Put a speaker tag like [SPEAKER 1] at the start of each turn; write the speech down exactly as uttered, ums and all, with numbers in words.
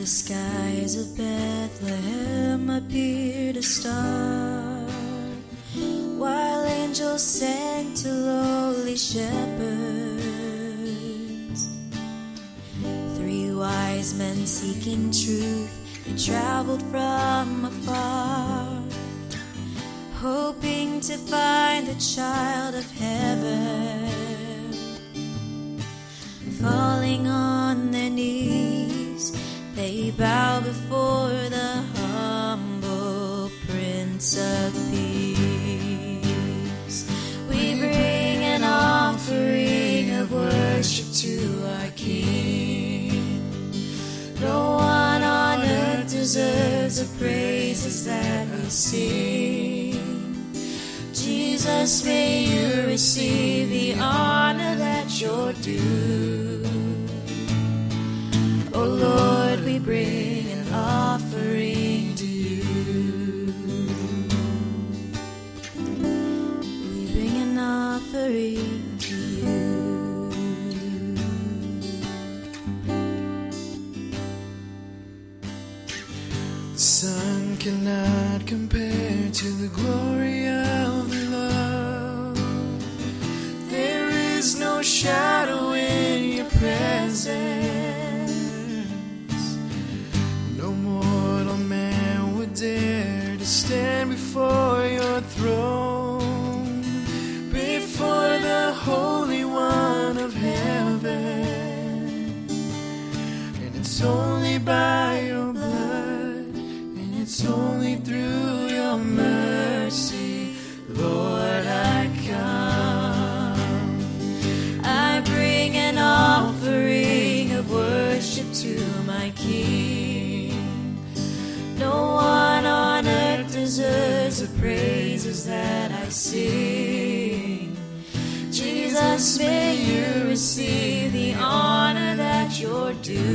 [SPEAKER 1] the skies of Bethlehem appeared a star, while angels sang to lowly shepherds. Three wise men seeking truth, they traveled from afar, hoping to find the child of heaven. Falling on their knees, they bow before the humble Prince of Peace. We bring an offering of worship to our King. No one on earth deserves the praises that we sing. Jesus, may you receive the honor that you're due. Oh Lord, we bring an offering to you. We bring an offering to you.
[SPEAKER 2] The sun cannot compare to the glory of the love. There is no shadow in your presence. Dare to stand before your throne, before the Holy One of heaven. And it's only by your blood, and it's only through your mercy, Lord, I come.
[SPEAKER 1] I bring an offering of worship to my King. No one on earth deserves the praises that I sing. Jesus, may you receive the honor that you're due.